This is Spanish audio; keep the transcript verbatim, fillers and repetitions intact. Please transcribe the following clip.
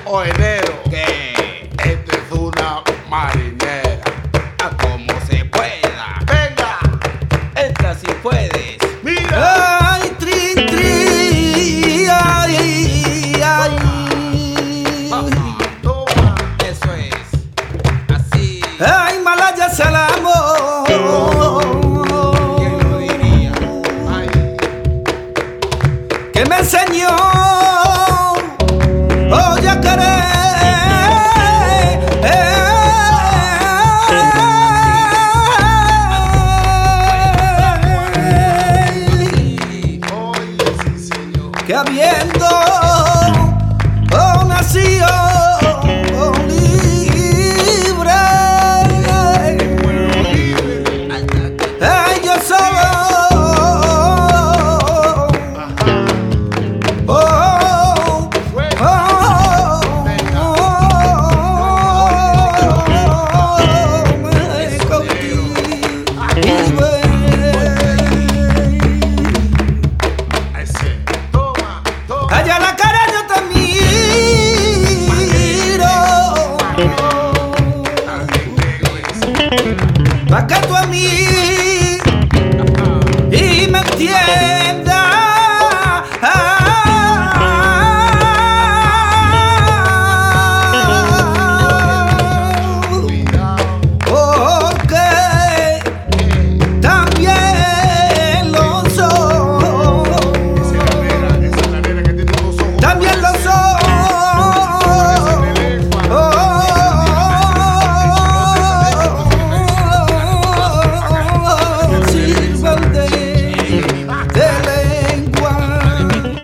o enero. ¿Qué? Esto es una marinera. A como se pueda. Venga, Entra si puedes. mira. Ay, tri, tri, ay, ay. Ajá. Toma. Eso es. Así. Ay, Malaya Salamo. ¿Quién lo diría? Ay, Que me enseñó. Oh, ya oye, sí, señor. que habiendo